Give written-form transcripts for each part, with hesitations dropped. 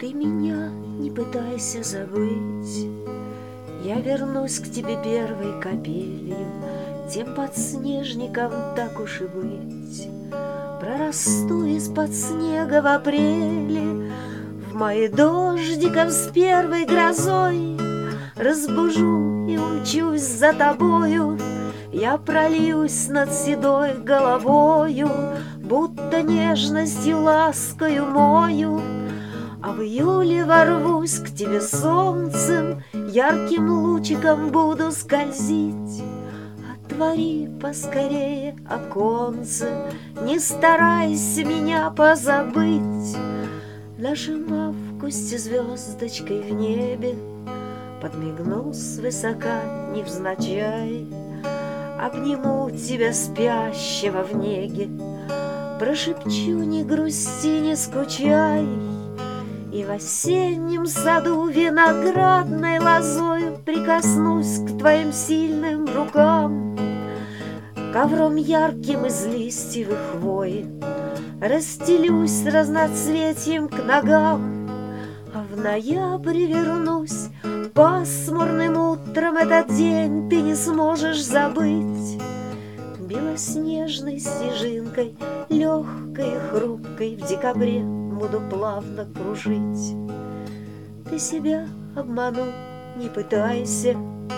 Ты меня не пытайся забыть, я вернусь к тебе первой капелью, тем подснежником, так уж и быть. Прорасту из-под снега в апреле, в мае дождиком с первой грозой. Разбужу и умчусь за тобою, я прольюсь над седой головою, будто нежностью ласкою мою. А в июле ворвусь к тебе солнцем, ярким лучиком буду скользить. Отвори поскорее оконце, не старайся меня позабыть. Нашим августе звездочкой в небе подмигну свысока невзначай. Обниму тебя спящего в неге, прошепчу: не грусти, не скучай. И в осеннем саду виноградной лозою прикоснусь к твоим сильным рукам. Ковром ярким из листьев и хвои расстелюсь разноцветием к ногам. А в ноябре вернусь пасмурным утром, этот день ты не сможешь забыть. Белоснежной снежинкой, легкой и хрупкой, в декабре буду плавно кружить. Ты себя обмануть не пытайся,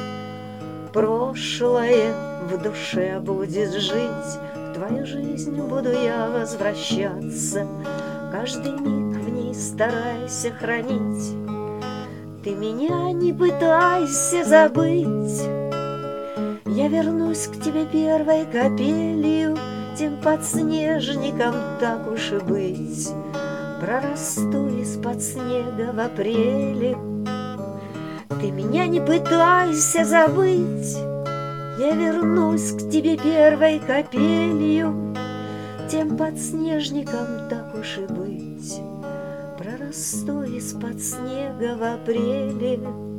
прошлое в душе будет жить. В твою жизнь буду я возвращаться, каждый миг в ней старайся хранить. Ты меня не пытайся забыть, я вернусь к тебе первой капелью, тем подснежником, так уж и быть. Прорасту из-под снега в апреле. Ты меня не пытайся забыть, я вернусь к тебе первой капелью, тем подснежником, так уж и быть. Прорасту из-под снега в апреле.